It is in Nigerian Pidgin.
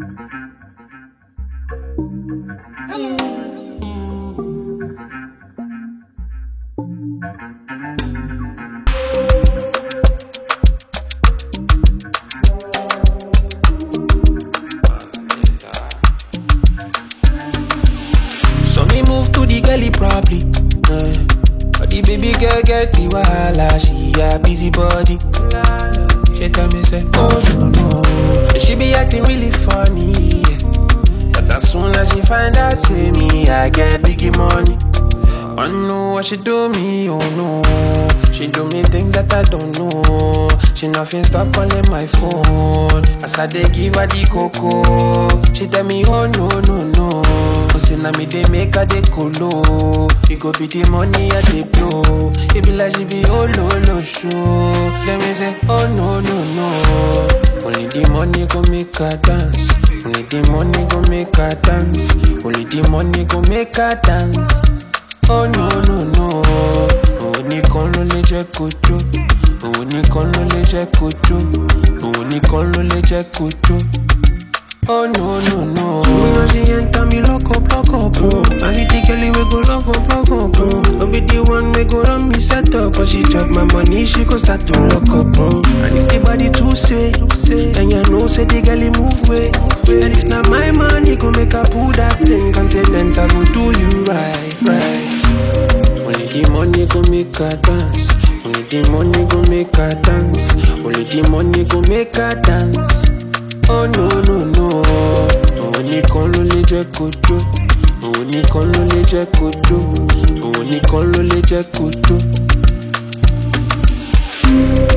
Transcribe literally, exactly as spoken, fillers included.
So me move to the gully probably. Uh, but the baby girl get the wahala, she a busy body. She tell me say, oh no no, and she be acting really funny. Yeah. But as soon as she find out, say me, I get biggie money. I know what she do me, oh no. She do me things that I don't know. She nothing stop calling my phone. As I dey give her the cocoa, she tell me, oh no no no. Say na me dey make her dey colo. It go be the money I dey blow. It be like she be oh no no show. Let me say, oh no no no. Only the money go make her dance. Only the money go make her dance. Only the money go make her dance. Oh no no no, òun nìkan ló lè jẹ́ kó jó, òun nìkan ló lè jẹ́ kó jó, òun nìkan ló lè jẹ́ kó jó. Oh no no no, you know she enter me lock up, lock up, bro. I need the girl we go lock up, lock up, bro. Don't be the one we go run me set up, but she chop my money, she go start to lock up, bro. And if the body too say, then you know say the girl move way. And if not my money, go make her pull that thing, confident I go do you right, right. Only the money go make her dance. Only the money go make her dance. Only the money go make her dance. Oh no no no. Òun nìkan ló lè jẹ́ kó jó. Òun nìkan ló lè jẹ́ kó jó. Òun nìkan ló lè jẹ́ kó jó.